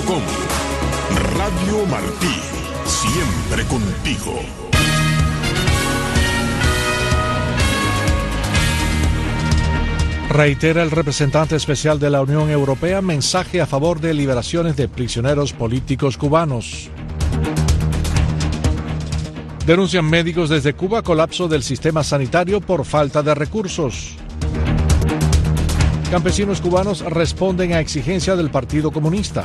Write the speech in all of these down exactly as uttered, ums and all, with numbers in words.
com. Radio Martí, siempre contigo. Reitera el representante especial de la Unión Europea mensaje a favor de liberaciones de prisioneros políticos cubanos. Denuncian médicos desde Cuba colapso del sistema sanitario por falta de recursos. Campesinos cubanos responden a exigencia del Partido Comunista.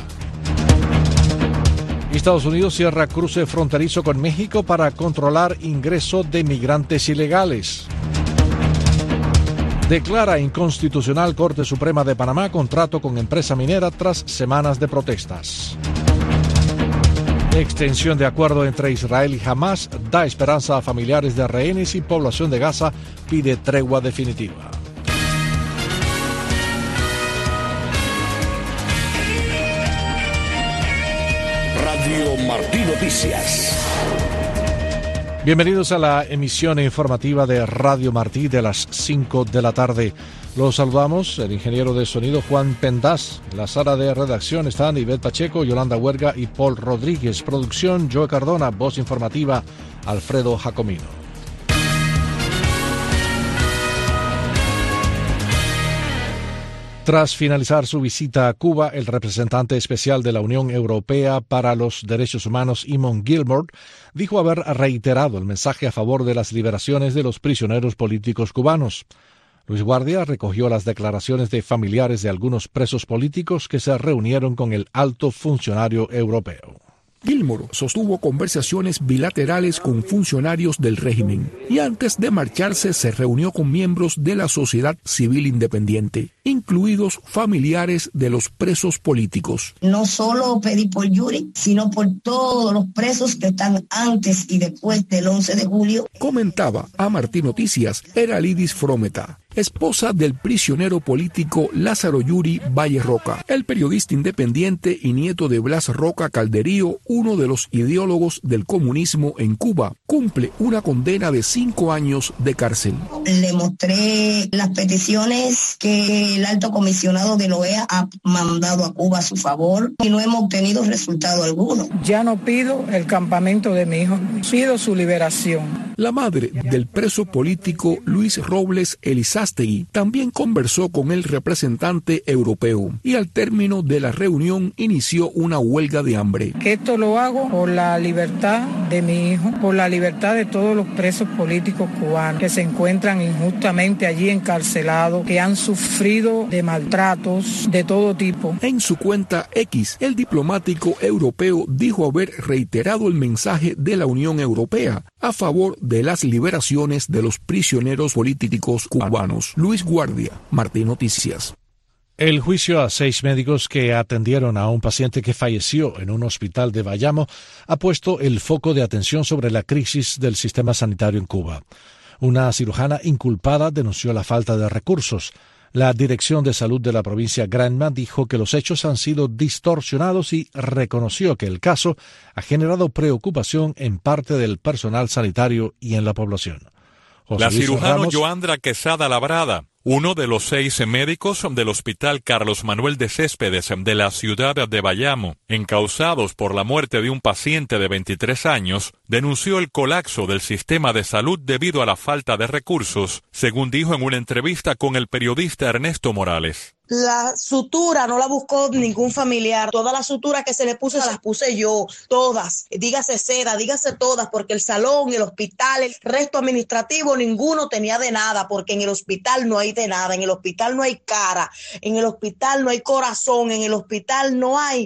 Estados Unidos cierra cruce fronterizo con México para controlar ingreso de migrantes ilegales. Declara inconstitucional Corte Suprema de Panamá contrato con empresa minera tras semanas de protestas. Extensión de acuerdo entre Israel y Hamas da esperanza a familiares de rehenes y población de Gaza pide tregua definitiva. Radio Martí Noticias. Bienvenidos a la emisión informativa de Radio Martí de las cinco de la tarde. Los saludamos, el ingeniero de sonido Juan Pendaz. En la sala de redacción están Ivette Pacheco, Yolanda Huerga y Paul Rodríguez. Producción, Joe Cardona. Voz informativa, Alfredo Jacomino. Tras finalizar su visita a Cuba, el representante especial de la Unión Europea para los Derechos Humanos, Eamon Gilmore, dijo haber reiterado el mensaje a favor de las liberaciones de los prisioneros políticos cubanos. Luis Guardia recogió las declaraciones de familiares de algunos presos políticos que se reunieron con el alto funcionario europeo. Gilmore sostuvo conversaciones bilaterales con funcionarios del régimen y antes de marcharse se reunió con miembros de la sociedad civil independiente, incluidos familiares de los presos políticos. No solo pedí por Yuri, sino por todos los presos que están antes y después del once de julio. Comentaba a Martí Noticias Eralidis Frometa, esposa del prisionero político Lázaro Yuri Valle Roca, el periodista independiente y nieto de Blas Roca Calderío, uno de los ideólogos del comunismo en Cuba, cumple una condena de cinco años de cárcel. Le mostré las peticiones que el alto comisionado de la O E A ha mandado a Cuba a su favor y no hemos obtenido resultado alguno. Ya no pido el campamento de mi hijo, pido su liberación. La madre del preso político Luis Robles Elizástegui también conversó con el representante europeo y al término de la reunión inició una huelga de hambre. Que esto lo hago por la libertad de mi hijo, por la libertad de todos los presos políticos cubanos que se encuentran injustamente allí encarcelados, que han sufrido de maltratos de todo tipo. En su cuenta X, el diplomático europeo dijo haber reiterado el mensaje de la Unión Europea a favor de las liberaciones de los prisioneros políticos cubanos. Luis Guardia, Martí Noticias. El juicio a seis médicos que atendieron a un paciente que falleció en un hospital de Bayamo ha puesto el foco de atención sobre la crisis del sistema sanitario en Cuba. Una cirujana inculpada denunció la falta de recursos. La Dirección de Salud de la provincia Granma dijo que los hechos han sido distorsionados y reconoció que el caso ha generado preocupación en parte del personal sanitario y en la población. José la cirujana Joandra Quesada Labrada, uno de los seis médicos del Hospital Carlos Manuel de Céspedes de la ciudad de Bayamo, encausados por la muerte de un paciente de veintitrés años, denunció el colapso del sistema de salud debido a la falta de recursos, según dijo en una entrevista con el periodista Ernesto Morales. La sutura no la buscó ningún familiar. Todas las suturas que se le puso las puse yo, todas. Dígase seda, dígase todas, porque el salón, el hospital, el resto administrativo, ninguno tenía de nada, porque en el hospital no hay de nada, en el hospital no hay cara, en el hospital no hay corazón, en el hospital no hay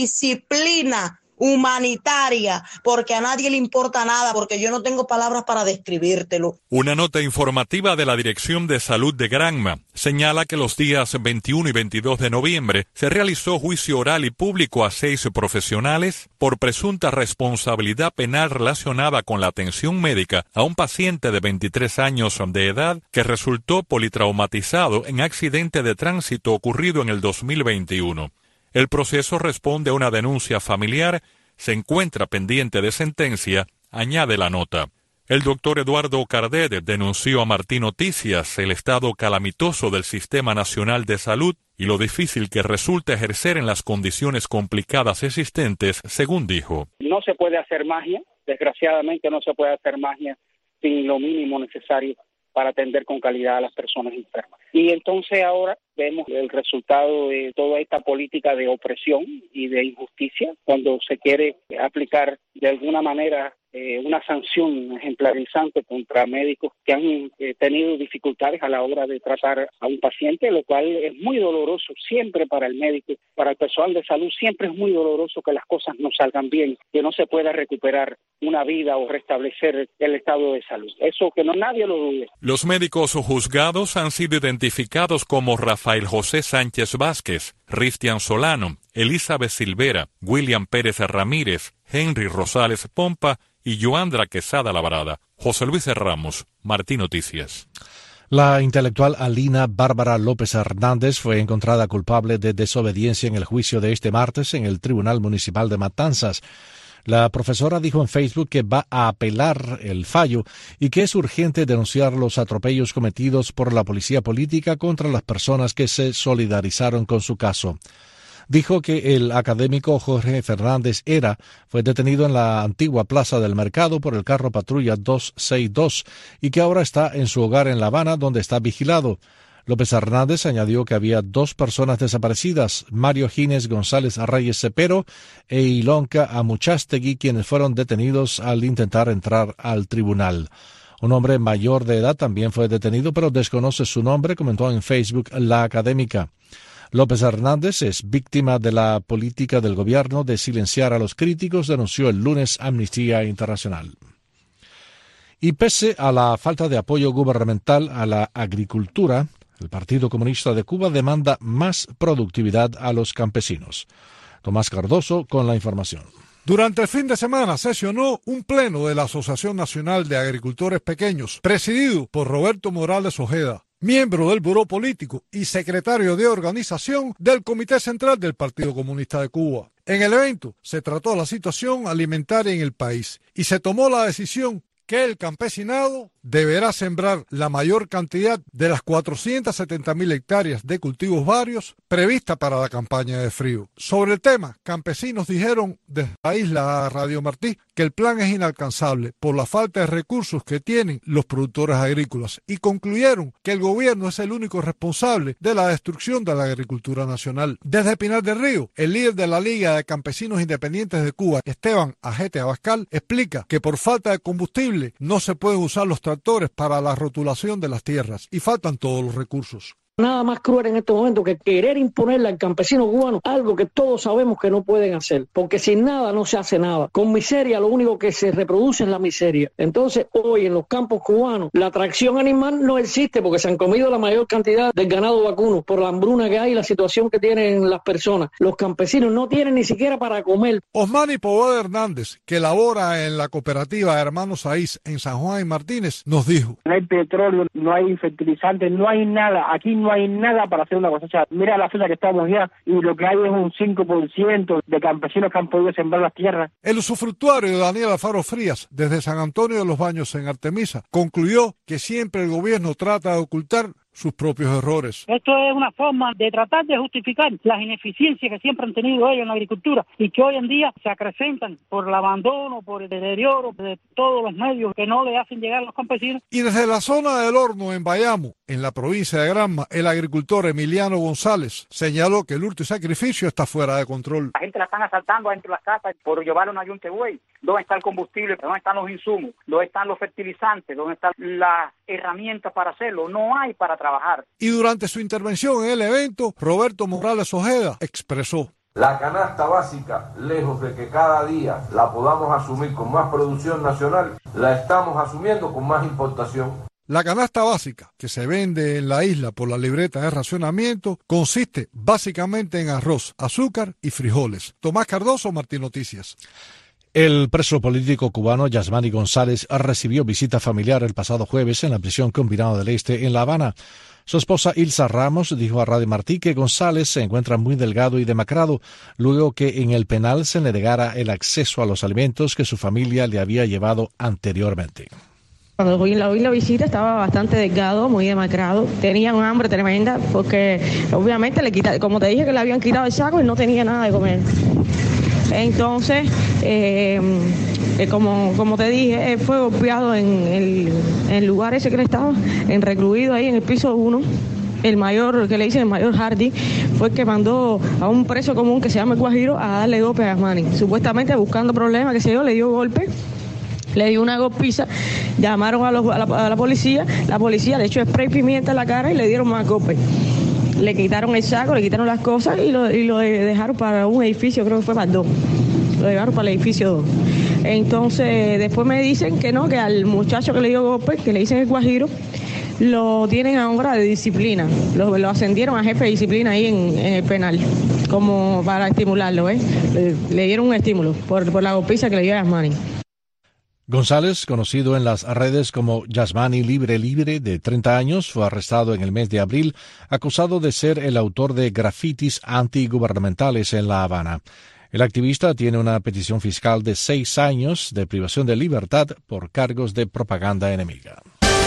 disciplina humanitaria, porque a nadie le importa nada, porque yo no tengo palabras para describírtelo. Una nota informativa de la Dirección de Salud de Granma señala que los días veintiuno y veintidós de noviembre se realizó juicio oral y público a seis profesionales por presunta responsabilidad penal relacionada con la atención médica a un paciente de veintitrés años de edad que resultó politraumatizado en accidente de tránsito ocurrido en el dos mil veintiuno. El proceso responde a una denuncia familiar, se encuentra pendiente de sentencia, añade la nota. El doctor Eduardo Cardet denunció a Martín Noticias el estado calamitoso del Sistema Nacional de Salud y lo difícil que resulta ejercer en las condiciones complicadas existentes, según dijo. No se puede hacer magia, desgraciadamente no se puede hacer magia sin lo mínimo necesario para atender con calidad a las personas enfermas. Y entonces ahora vemos el resultado de toda esta política de opresión y de injusticia, cuando se quiere aplicar de alguna manera eh, una sanción ejemplarizante contra médicos que han eh, tenido dificultades a la hora de tratar a un paciente, lo cual es muy doloroso siempre para el médico, para el personal de salud, siempre es muy doloroso que las cosas no salgan bien, que no se pueda recuperar una vida o restablecer el estado de salud. Eso que no nadie lo dude. Los médicos juzgados han sido identificados como Rafael José Sánchez Vázquez, Cristian Solano, Elizabeth Silvera, William Pérez Ramírez, Henry Rosales Pompa y Joandra Quesada Labrada. José Luis Ramos, Martín Noticias. La intelectual Alina Bárbara López Hernández fue encontrada culpable de desobediencia en el juicio de este martes en el Tribunal Municipal de Matanzas. La profesora dijo en Facebook que va a apelar el fallo y que es urgente denunciar los atropellos cometidos por la policía política contra las personas que se solidarizaron con su caso. Dijo que el académico Jorge Fernández Era fue detenido en la antigua Plaza del Mercado por el carro patrulla doscientos sesenta y dos y que ahora está en su hogar en La Habana, donde está vigilado. López Hernández añadió que había dos personas desaparecidas, Mario Gines González Reyes Cepero e Ilonka Amuchastegui, quienes fueron detenidos al intentar entrar al tribunal. Un hombre mayor de edad también fue detenido, pero desconoce su nombre, comentó en Facebook la académica. López Hernández es víctima de la política del gobierno de silenciar a los críticos, denunció el lunes Amnistía Internacional. Y pese a la falta de apoyo gubernamental a la agricultura, el Partido Comunista de Cuba demanda más productividad a los campesinos. Tomás Cardoso con la información. Durante el fin de semana sesionó un pleno de la Asociación Nacional de Agricultores Pequeños, presidido por Roberto Morales Ojeda, miembro del Buró Político y secretario de organización del Comité Central del Partido Comunista de Cuba. En el evento se trató la situación alimentaria en el país y se tomó la decisión que el campesinado deberá sembrar la mayor cantidad de las cuatrocientas setenta mil hectáreas de cultivos varios prevista para la campaña de frío. Sobre el tema, campesinos dijeron desde la isla a Radio Martí que el plan es inalcanzable por la falta de recursos que tienen los productores agrícolas y concluyeron que el gobierno es el único responsable de la destrucción de la agricultura nacional. Desde Pinar del Río, el líder de la Liga de Campesinos Independientes de Cuba, Esteban Ajete Abascal, explica que por falta de combustible no se pueden usar los tractores para la rotulación de las tierras y faltan todos los recursos. Nada más cruel en este momento que querer imponerle al campesino cubano algo que todos sabemos que no pueden hacer, porque sin nada no se hace nada. Con miseria lo único que se reproduce es la miseria. Entonces hoy en los campos cubanos la tracción animal no existe porque se han comido la mayor cantidad del ganado vacuno por la hambruna que hay y la situación que tienen las personas. Los campesinos no tienen ni siquiera para comer. Osmani Poveda Hernández, que labora en la cooperativa Hermanos Saiz en San Juan y Martínez, nos dijo: no hay petróleo, no hay fertilizantes, no hay nada. Aquí no hay nada para hacer una cosecha. Mira la fecha que estamos ya y lo que hay es un cinco por ciento de campesinos que han podido sembrar las tierras. El usufructuario Daniel Alfaro Frías, desde San Antonio de los Baños en Artemisa, concluyó que siempre el gobierno trata de ocultar sus propios errores. Esto es una forma de tratar de justificar las ineficiencias que siempre han tenido ellos en la agricultura y que hoy en día se acrecentan por el abandono, por el deterioro de todos los medios que no le hacen llegar a los campesinos. Y desde la zona del Horno, en Bayamo, en la provincia de Granma, el agricultor Emiliano González señaló que el hurto y sacrificio está fuera de control. La gente la están asaltando dentro de las casas por llevarle una yunta de buey. ¿Dónde está el combustible? ¿Dónde están los insumos? ¿Dónde están los fertilizantes? ¿Dónde están las herramientas para hacerlo? No hay para trabajar. Y durante su intervención en el evento, Roberto Morales Ojeda expresó: la canasta básica, lejos de que cada día la podamos asumir con más producción nacional, la estamos asumiendo con más importación. La canasta básica, que se vende en la isla por la libreta de racionamiento, consiste básicamente en arroz, azúcar y frijoles. Tomás Cardoso, Martín Noticias. El preso político cubano Yasmani González recibió visita familiar el pasado jueves en la prisión combinada del Este en La Habana. Su esposa Ilsa Ramos dijo a Radio Martí que González se encuentra muy delgado y demacrado, luego que en el penal se le negara el acceso a los alimentos que su familia le había llevado anteriormente. Cuando fui la, la visita estaba bastante delgado, muy demacrado, tenía un hambre tremenda porque obviamente le quita, como te dije que le habían quitado el saco y no tenía nada de comer. Entonces, eh, eh, como, como te dije, fue golpeado en el, en el lugar ese que él estaba, en recluido ahí en el piso uno. El mayor, que le dicen el mayor Hardy, fue el que mandó a un preso común que se llama el Guajiro a darle golpe a Yasmani. Supuestamente buscando problemas, que se yo, le dio golpe. Le dio una golpiza, llamaron a, los, a, la, a la policía, la policía le echó spray pimienta en la cara y le dieron más golpes. Le quitaron el saco, le quitaron las cosas y lo, y lo dejaron para un edificio, creo que fue para el dos. Lo llevaron para el edificio dos. Entonces, después me dicen que no, que al muchacho que le dio golpes, que le dicen el Guajiro, lo tienen ahora de disciplina. Lo, lo ascendieron a jefe de disciplina ahí en, en el penal, como para estimularlo, ¿eh? Le, le dieron un estímulo por, por la golpiza que le dio a Yasmani. González, conocido en las redes como Yasmani Libre Libre, de treinta años, fue arrestado en el mes de abril, acusado de ser el autor de grafitis antigubernamentales en La Habana. El activista tiene una petición fiscal de seis años de privación de libertad por cargos de propaganda enemiga.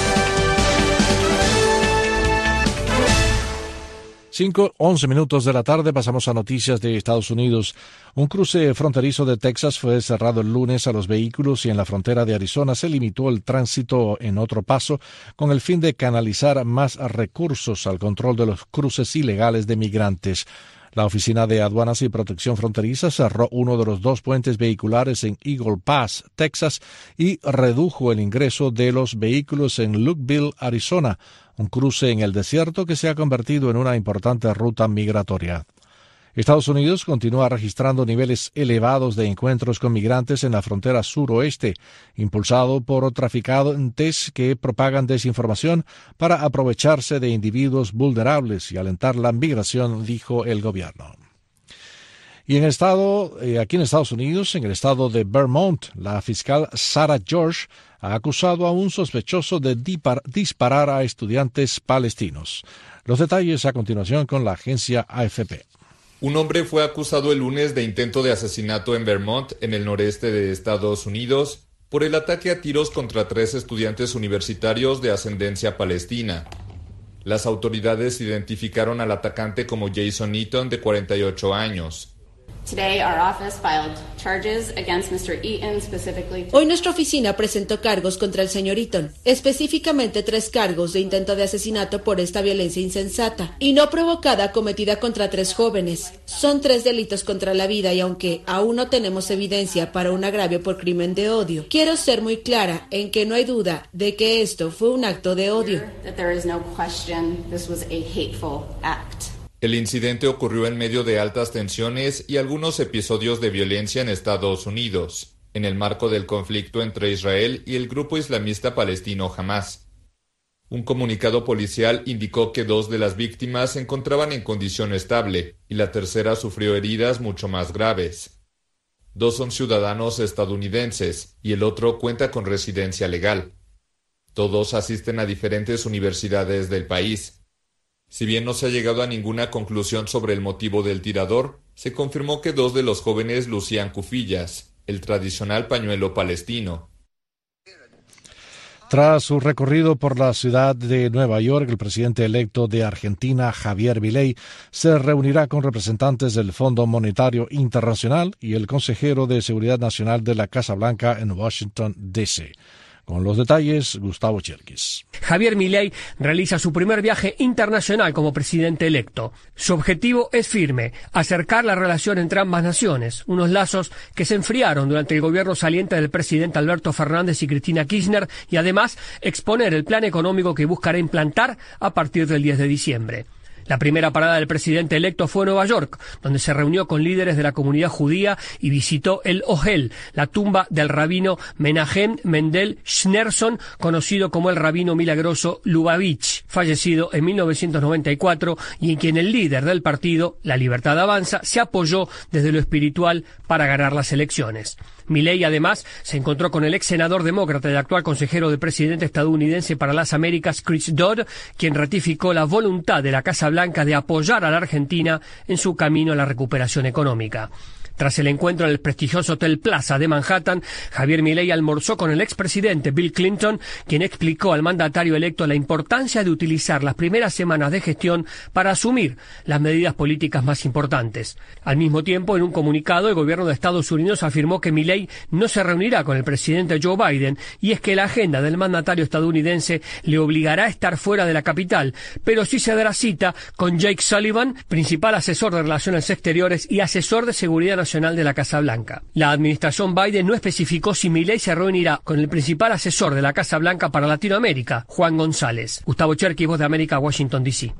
Cinco, once minutos de la tarde, pasamos a noticias de Estados Unidos. Un cruce fronterizo de Texas fue cerrado el lunes a los vehículos y en la frontera de Arizona se limitó el tránsito en otro paso con el fin de canalizar más recursos al control de los cruces ilegales de migrantes. La Oficina de Aduanas y Protección Fronteriza cerró uno de los dos puentes vehiculares en Eagle Pass, Texas, y redujo el ingreso de los vehículos en Lukeville, Arizona, un cruce en el desierto que se ha convertido en una importante ruta migratoria. Estados Unidos continúa registrando niveles elevados de encuentros con migrantes en la frontera suroeste, impulsado por traficantes que propagan desinformación para aprovecharse de individuos vulnerables y alentar la migración, dijo el gobierno. Y en el estado, eh, aquí en Estados Unidos, en el estado de Vermont, la fiscal Sarah George ha acusado a un sospechoso de disparar a estudiantes palestinos. Los detalles a continuación con la agencia A F P. Un hombre fue acusado el lunes de intento de asesinato en Vermont, en el noreste de Estados Unidos, por el ataque a tiros contra tres estudiantes universitarios de ascendencia palestina. Las autoridades identificaron al atacante como Jason Eaton, de cuarenta y ocho años. Hoy nuestra oficina presentó cargos contra el señor Eaton, específicamente tres cargos de intento de asesinato por esta violencia insensata y no provocada cometida contra tres jóvenes. Son tres delitos contra la vida y aunque aún no tenemos evidencia para un agravio por crimen de odio, quiero ser muy clara en que no hay duda de que esto fue un acto de odio. El incidente ocurrió en medio de altas tensiones y algunos episodios de violencia en Estados Unidos, en el marco del conflicto entre Israel y el grupo islamista palestino Hamás. Un comunicado policial indicó que dos de las víctimas se encontraban en condición estable y la tercera sufrió heridas mucho más graves. Dos son ciudadanos estadounidenses y el otro cuenta con residencia legal. Todos asisten a diferentes universidades del país. Si bien no se ha llegado a ninguna conclusión sobre el motivo del tirador, se confirmó que dos de los jóvenes lucían cufillas, el tradicional pañuelo palestino. Tras su recorrido por la ciudad de Nueva York, el presidente electo de Argentina, Javier Milei, se reunirá con representantes del Fondo Monetario Internacional y el consejero de Seguridad Nacional de la Casa Blanca en Washington, D C Con los detalles, Gustavo Cherkis. Javier Milei realiza su primer viaje internacional como presidente electo. Su objetivo es firme, acercar la relación entre ambas naciones, unos lazos que se enfriaron durante el gobierno saliente del presidente Alberto Fernández y Cristina Kirchner, y además exponer el plan económico que buscará implantar a partir del diez de diciembre. La primera parada del presidente electo fue en Nueva York, donde se reunió con líderes de la comunidad judía y visitó el Ohel, la tumba del rabino Menahem Mendel Schneerson, conocido como el rabino milagroso Lubavitch, fallecido en mil novecientos noventa y cuatro, y en quien el líder del partido, La Libertad Avanza, se apoyó desde lo espiritual para ganar las elecciones. Milei además se encontró con el ex senador demócrata y actual consejero del presidente estadounidense para las Américas, Chris Dodd, quien ratificó la voluntad de la Casa Blanca de apoyar a la Argentina en su camino a la recuperación económica. Tras el encuentro en el prestigioso Hotel Plaza de Manhattan, Javier Milei almorzó con el expresidente Bill Clinton, quien explicó al mandatario electo la importancia de utilizar las primeras semanas de gestión para asumir las medidas políticas más importantes. Al mismo tiempo, en un comunicado, el gobierno de Estados Unidos afirmó que Milei no se reunirá con el presidente Joe Biden, y es que la agenda del mandatario estadounidense le obligará a estar fuera de la capital, pero sí se dará cita con Jake Sullivan, principal asesor de Relaciones Exteriores y asesor de Seguridad Nacional de la Casa Blanca. La administración Biden no especificó si Milei se reunirá con el principal asesor de la Casa Blanca para Latinoamérica, Juan González. Gustavo Cherky, Voz de América, Washington, D C.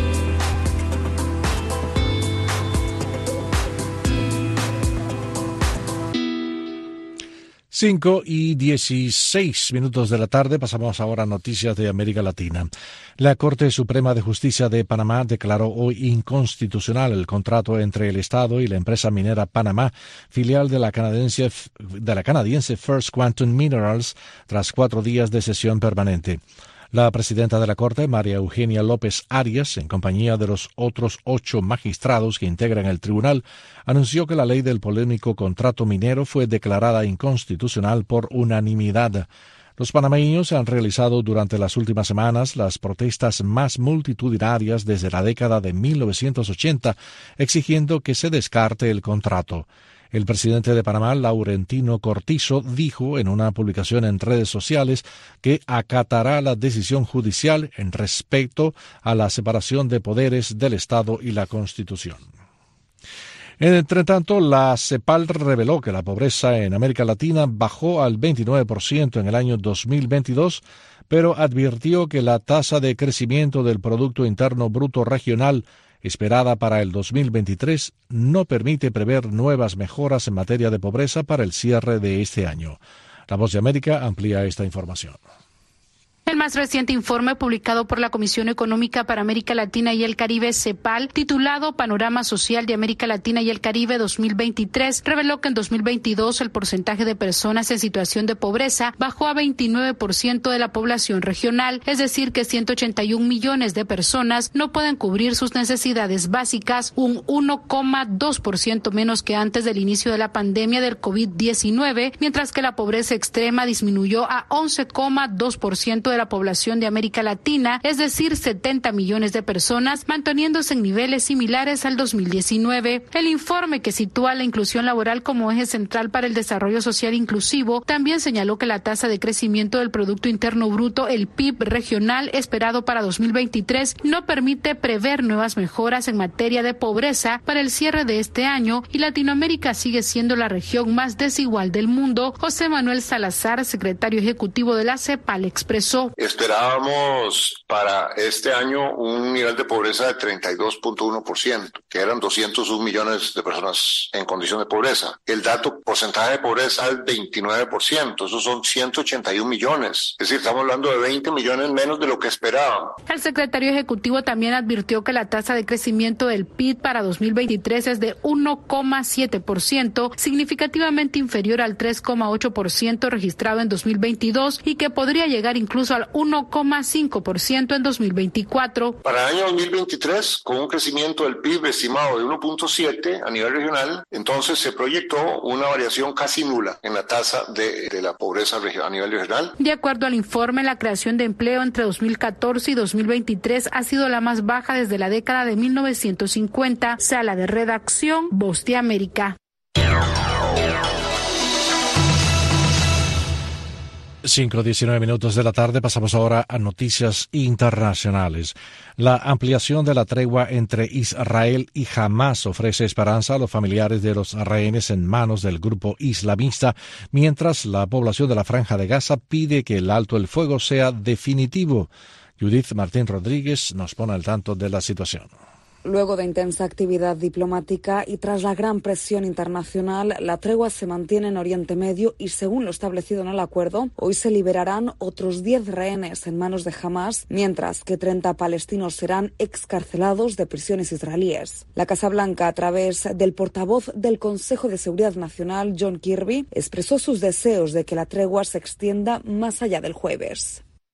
Cinco y dieciséis minutos de la tarde, pasamos ahora a noticias de América Latina. La Corte Suprema de Justicia de Panamá declaró hoy inconstitucional el contrato entre el Estado y la empresa minera Panamá, filial de la canadiense, de la canadiense First Quantum Minerals, tras cuatro días de sesión permanente. La presidenta de la Corte, María Eugenia López Arias, en compañía de los otros ocho magistrados que integran el tribunal, anunció que la ley del polémico contrato minero fue declarada inconstitucional por unanimidad. Los panameños han realizado durante las últimas semanas las protestas más multitudinarias desde la década de mil novecientos ochenta, exigiendo que se descarte el contrato. El presidente de Panamá, Laurentino Cortizo, dijo en una publicación en redes sociales que acatará la decisión judicial en respecto a la separación de poderes del Estado y la Constitución. Entre tanto, la CEPAL reveló que la pobreza en América Latina bajó al veintinueve por ciento en el año dos mil veintidós, pero advirtió que la tasa de crecimiento del Producto Interno Bruto Regional esperada para el dos mil veintitrés no permite prever nuevas mejoras en materia de pobreza para el cierre de este año. La Voz de América amplía esta información. El más reciente informe publicado por la Comisión Económica para América Latina y el Caribe, CEPAL, titulado Panorama Social de América Latina y el Caribe dos mil veintitrés, reveló que en dos mil veintidós el porcentaje de personas en situación de pobreza bajó a veintinueve por ciento de la población regional, es decir, que ciento ochenta y un millones de personas no pueden cubrir sus necesidades básicas, un uno coma dos por ciento menos que antes del inicio de la pandemia del COVID diecinueve, mientras que la pobreza extrema disminuyó a once coma dos por ciento de la población de América Latina, es decir, setenta millones de personas, manteniéndose en niveles similares al dos mil diecinueve. El informe, que sitúa la inclusión laboral como eje central para el desarrollo social inclusivo, también señaló que la tasa de crecimiento del Producto Interno Bruto, el P I B regional, esperado para dos mil veintitrés, no permite prever nuevas mejoras en materia de pobreza para el cierre de este año, y Latinoamérica sigue siendo la región más desigual del mundo. José Manuel Salazar, secretario ejecutivo de la CEPAL, expresó: Esperábamos para este año un nivel de pobreza de treinta y dos punto uno por ciento, que eran doscientos un millones de personas en condición de pobreza. El dato porcentaje de pobreza es veintinueve por ciento, esos son ciento ochenta y un millones. Es decir, estamos hablando de veinte millones menos de lo que esperábamos. El secretario ejecutivo también advirtió que la tasa de crecimiento del P I B para dos mil veintitrés es de uno coma siete por ciento, significativamente inferior al tres coma ocho por ciento registrado en dos mil veintidós, y que podría llegar incluso al uno coma cinco por ciento en dos mil veinticuatro. Para el año dos mil veintitrés, con un crecimiento del P I B estimado de uno punto siete a nivel regional, entonces se proyectó una variación casi nula en la tasa de, de la pobreza a nivel regional. De acuerdo al informe, la creación de empleo entre dos mil catorce y dos mil veintitrés ha sido la más baja desde la década de mil novecientos cincuenta. Sala de redacción, Voz de América. cinco diecinueve minutos de la tarde, pasamos ahora a noticias internacionales. La ampliación de la tregua entre Israel y Hamás ofrece esperanza a los familiares de los rehenes en manos del grupo islamista, mientras la población de la Franja de Gaza pide que el alto el fuego sea definitivo. Judith Martín Rodríguez nos pone al tanto de la situación. Luego de intensa actividad diplomática y tras la gran presión internacional, la tregua se mantiene en Oriente Medio y, según lo establecido en el acuerdo, hoy se liberarán otros diez rehenes en manos de Hamás, mientras que treinta palestinos serán excarcelados de prisiones israelíes. La Casa Blanca, a través del portavoz del Consejo de Seguridad Nacional, John Kirby, expresó sus deseos de que la tregua se extienda más allá del jueves.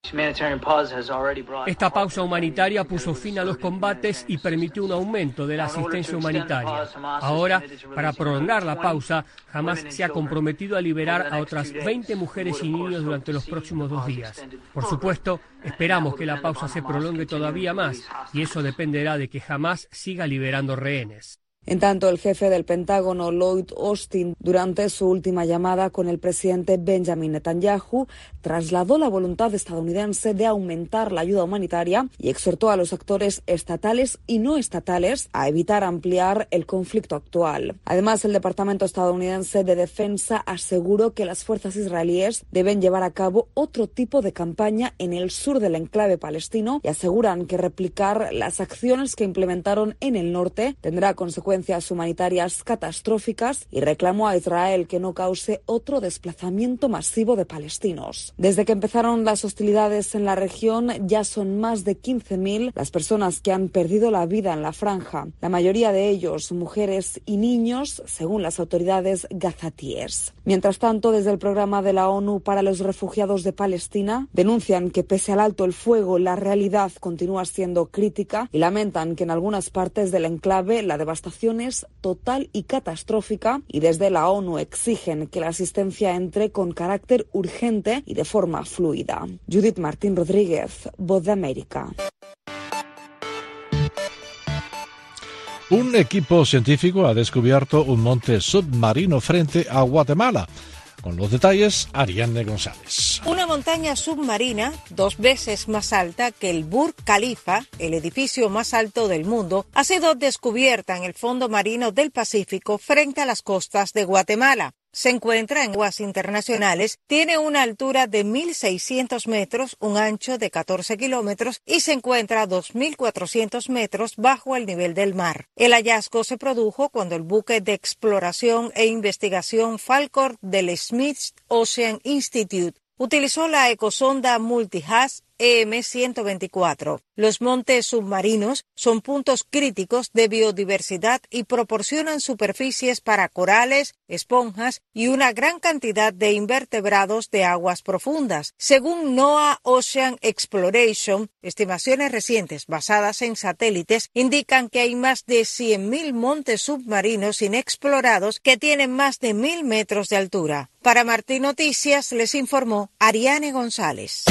Esta pausa humanitaria puso fin a los combates y permitió un aumento de la asistencia humanitaria. Ahora, para prolongar la pausa, Hamás se ha comprometido a liberar a otras veinte mujeres y niños durante los próximos dos días. Por supuesto, esperamos que la pausa se prolongue todavía más, y eso dependerá de que Hamás siga liberando rehenes. En tanto, el jefe del Pentágono, Lloyd Austin, durante su última llamada con el presidente Benjamin Netanyahu, trasladó la voluntad estadounidense de aumentar la ayuda humanitaria y exhortó a los actores estatales y no estatales a evitar ampliar el conflicto actual. Además, el Departamento estadounidense de Defensa aseguró que las fuerzas israelíes deben llevar a cabo otro tipo de campaña en el sur del enclave palestino y aseguran que replicar las acciones que implementaron en el norte tendrá consecuencias humanitarias catastróficas y reclamó a Israel que no cause otro desplazamiento masivo de palestinos. Desde que empezaron las hostilidades en la región, ya son más de quince mil las personas que han perdido la vida en la franja, la mayoría de ellos mujeres y niños, según las autoridades gazatíes. Mientras tanto, desde el programa de la ONU para los refugiados de Palestina, denuncian que pese al alto el fuego, la realidad continúa siendo crítica y lamentan que en algunas partes del enclave la devastación es total y catastrófica, y desde la ONU exigen que la asistencia entre con carácter urgente y de forma fluida. Judith Martín Rodríguez, Voz de América. Un equipo científico ha descubierto un monte submarino frente a Guatemala. Con los detalles, Ariane González. Una montaña submarina, dos veces más alta que el Burj Khalifa, el edificio más alto del mundo, ha sido descubierta en el fondo marino del Pacífico frente a las costas de Guatemala. Se encuentra en aguas internacionales, tiene una altura de mil seiscientos metros, un ancho de catorce kilómetros y se encuentra a dos mil cuatrocientos metros bajo el nivel del mar. El hallazgo se produjo cuando el buque de exploración e investigación Falkor del Smith Ocean Institute utilizó la ecosonda Multihaz E M ciento veinticuatro. Los montes submarinos son puntos críticos de biodiversidad y proporcionan superficies para corales, esponjas y una gran cantidad de invertebrados de aguas profundas. Según NOAA Ocean Exploration, estimaciones recientes basadas en satélites indican que hay más de cien mil montes submarinos inexplorados que tienen más de mil metros de altura. Para Martín Noticias les informó Ariane González.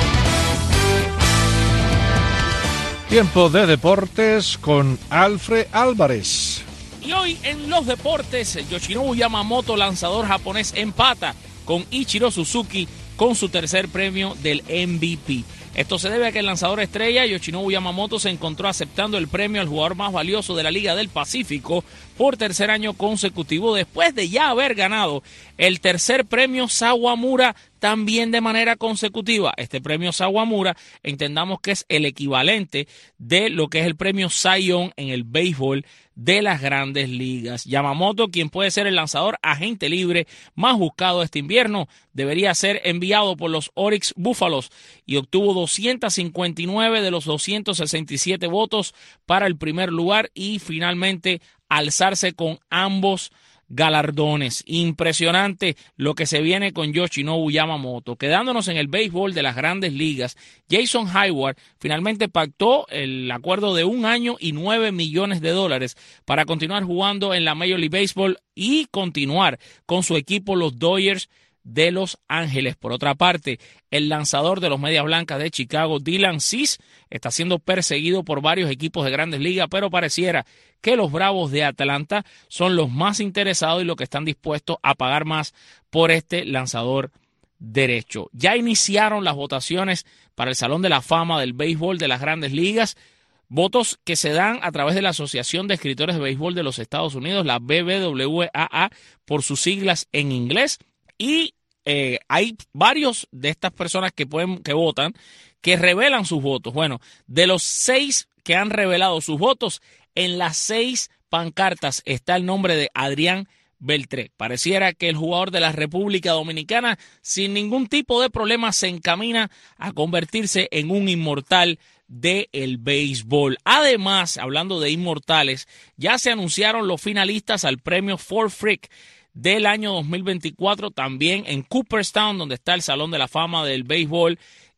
Tiempo de deportes con Alfred Álvarez. Y hoy en los deportes, Yoshinobu Yamamoto, lanzador japonés, empata con Ichiro Suzuki con su tercer premio del M V P. Esto se debe a que el lanzador estrella Yoshinobu Yamamoto se encontró aceptando el premio al jugador más valioso de la Liga del Pacífico por tercer año consecutivo, después de ya haber ganado el tercer premio Sawamura también de manera consecutiva. Este premio Sawamura entendamos que es el equivalente de lo que es el premio Cy Young en el béisbol de las Grandes Ligas. Yamamoto, quien puede ser el lanzador agente libre más buscado este invierno, debería ser enviado por los Oryx Búfalos y obtuvo doscientos cincuenta y nueve de los doscientos sesenta y siete votos para el primer lugar y finalmente alzarse con ambos galardones. Impresionante lo que se viene con Yoshinobu Yamamoto. Quedándonos en el béisbol de las Grandes Ligas, Jason Hayward finalmente pactó el acuerdo de un año y nueve millones de dólares para continuar jugando en la Major League Baseball y continuar con su equipo, los Dodgers de Los Ángeles. Por otra parte, el lanzador de los Medias Blancas de Chicago, Dylan Cease, está siendo perseguido por varios equipos de Grandes Ligas, pero pareciera que los Bravos de Atlanta son los más interesados y los que están dispuestos a pagar más por este lanzador derecho. Ya iniciaron las votaciones para el Salón de la Fama del Béisbol de las Grandes Ligas, votos que se dan a través de la Asociación de Escritores de Béisbol de los Estados Unidos, la B B W A A, por sus siglas en inglés, y eh, hay varios de estas personas que pueden que votan que revelan sus votos. Bueno, de los seis que han revelado sus votos, en las seis pancartas está el nombre de Adrián Beltré. Pareciera que el jugador de la República Dominicana sin ningún tipo de problema se encamina a convertirse en un inmortal del béisbol. Además, hablando de inmortales, ya se anunciaron los finalistas al premio Ford Frick del año dos mil veinticuatro, también en Cooperstown, donde está el Salón de la Fama del Béisbol,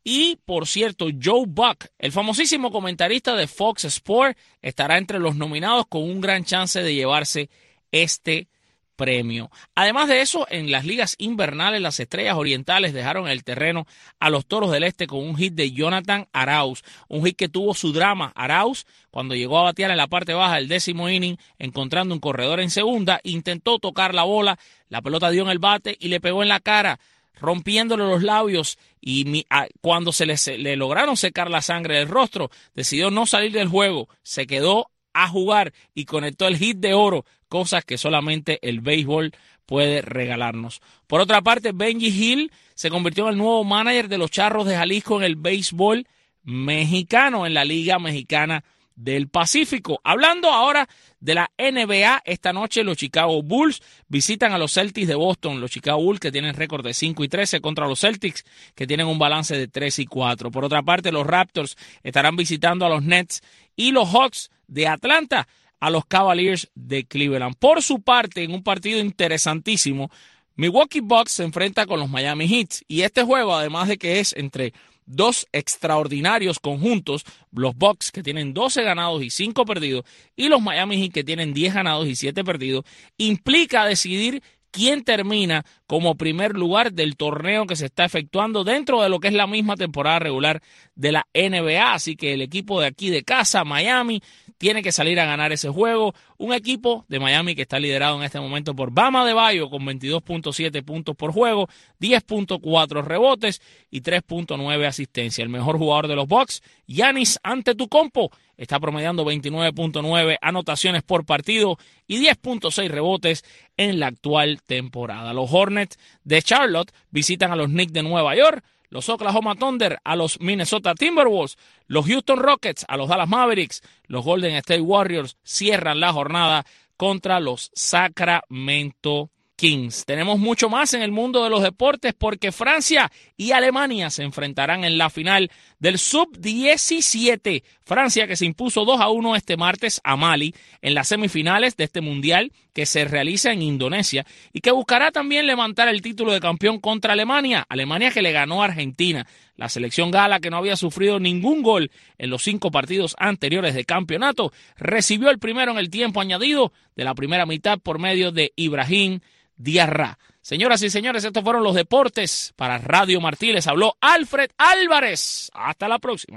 Y, por cierto, Joe Buck, el famosísimo comentarista de Fox Sports, estará entre los nominados con un gran chance de llevarse este premio. Además de eso, en las ligas invernales, las Estrellas Orientales dejaron el terreno a los Toros del Este con un hit de Jonathan Arauz, un hit que tuvo su drama. Arauz, cuando llegó a batear en la parte baja del décimo inning, encontrando un corredor en segunda, intentó tocar la bola, la pelota dio en el bate y le pegó en la cara, rompiéndole los labios, y mi, a, cuando se le, se le lograron secar la sangre del rostro, decidió no salir del juego, se quedó a jugar y conectó el hit de oro, cosas que solamente el béisbol puede regalarnos. Por otra parte, Benji Hill se convirtió en el nuevo manager de los Charros de Jalisco en el béisbol mexicano, en la Liga Mexicana del Pacífico. Hablando ahora de la N B A, esta noche los Chicago Bulls visitan a los Celtics de Boston. Los Chicago Bulls que tienen récord de cinco y trece contra los Celtics que tienen un balance de tres y cuatro. Por otra parte, los Raptors estarán visitando a los Nets y los Hawks de Atlanta a los Cavaliers de Cleveland. Por su parte, en un partido interesantísimo, Milwaukee Bucks se enfrenta con los Miami Heat. Y este juego, además de que es entre dos extraordinarios conjuntos, los Bucks que tienen doce ganados y cinco perdidos, y los Miami Heat que tienen diez ganados y siete perdidos, implica decidir quién termina como primer lugar del torneo que se está efectuando dentro de lo que es la misma temporada regular de la N B A. Así que el equipo de aquí de casa, Miami, tiene que salir a ganar ese juego. Un equipo de Miami que está liderado en este momento por Bam Adebayo con veintidós punto siete puntos por juego, diez punto cuatro rebotes y tres punto nueve asistencia. El mejor jugador de los Bucks, Giannis Antetokounmpo, está promediando veintinueve punto nueve anotaciones por partido y diez punto seis rebotes en la actual temporada. Los Hornets de Charlotte visitan a los Knicks de Nueva York, los Oklahoma Thunder a los Minnesota Timberwolves, los Houston Rockets a los Dallas Mavericks, los Golden State Warriors cierran la jornada contra los Sacramento Kings. Tenemos mucho más en el mundo de los deportes porque Francia y Alemania se enfrentarán en la final del sub diecisiete. Francia que se impuso dos a uno este martes a Mali en las semifinales de este mundial que se realiza en Indonesia y que buscará también levantar el título de campeón contra Alemania. Alemania que le ganó a Argentina. La selección gala, que no había sufrido ningún gol en los cinco partidos anteriores de campeonato, recibió el primero en el tiempo añadido de la primera mitad por medio de Ibrahim Diarra. Señoras y señores, estos fueron los deportes. Para Radio Martí les habló Alfred Álvarez. Hasta la próxima.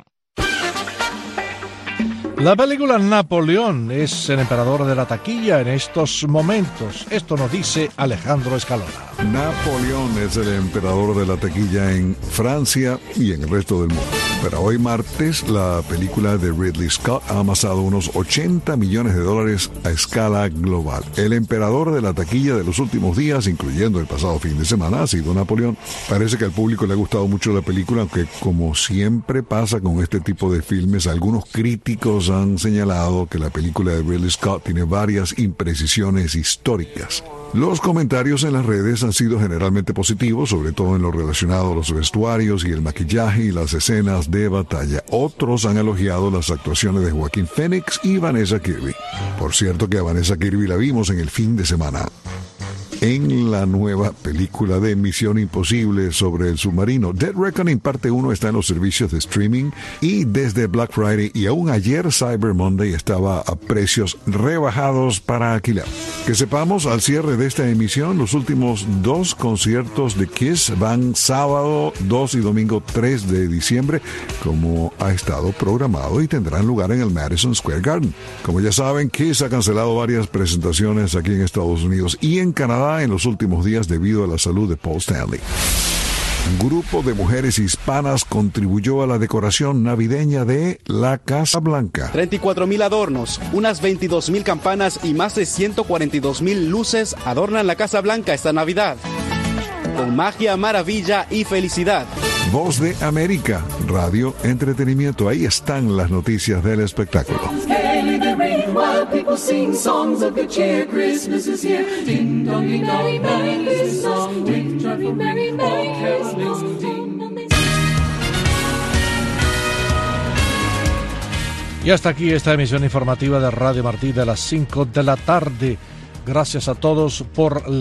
La película Napoleón es el emperador de la taquilla en estos momentos. Esto nos dice Alejandro Escalona. Napoleón es el emperador de la taquilla en Francia y en el resto del mundo. Pero hoy martes, la película de Ridley Scott ha amasado unos ochenta millones de dólares a escala global. El emperador de la taquilla de los últimos días, incluyendo el pasado fin de semana, ha sido Napoleón. Parece que al público le ha gustado mucho la película, aunque como siempre pasa con este tipo de filmes, algunos críticos han señalado que la película de Ridley Scott tiene varias imprecisiones históricas. Los comentarios en las redes han sido generalmente positivos, sobre todo en lo relacionado a los vestuarios y el maquillaje y las escenas de batalla. Otros han elogiado las actuaciones de Joaquín Phoenix y Vanessa Kirby. Por cierto que a Vanessa Kirby la vimos en el fin de semana en la nueva película de Misión Imposible sobre el submarino. Dead Reckoning parte uno está en los servicios de streaming y desde Black Friday y aún ayer Cyber Monday estaba a precios rebajados para alquilar. Que sepamos, al cierre de esta emisión, los últimos dos conciertos de Kiss van sábado dos y domingo tres de diciembre, como ha estado programado, y tendrán lugar en el Madison Square Garden. Como ya saben, Kiss ha cancelado varias presentaciones aquí en Estados Unidos y en Canadá en los últimos días debido a la salud de Paul Stanley. Un grupo de mujeres hispanas contribuyó a la decoración navideña de la Casa Blanca. treinta y cuatro mil adornos, unas veintidós mil campanas y más de ciento cuarenta y dos mil luces adornan la Casa Blanca esta Navidad. Con magia, maravilla y felicidad. Voz de América, radio, entretenimiento. Ahí están las noticias del espectáculo. Y hasta aquí esta emisión informativa de Radio Martí de las cinco de la tarde. Gracias a todos por la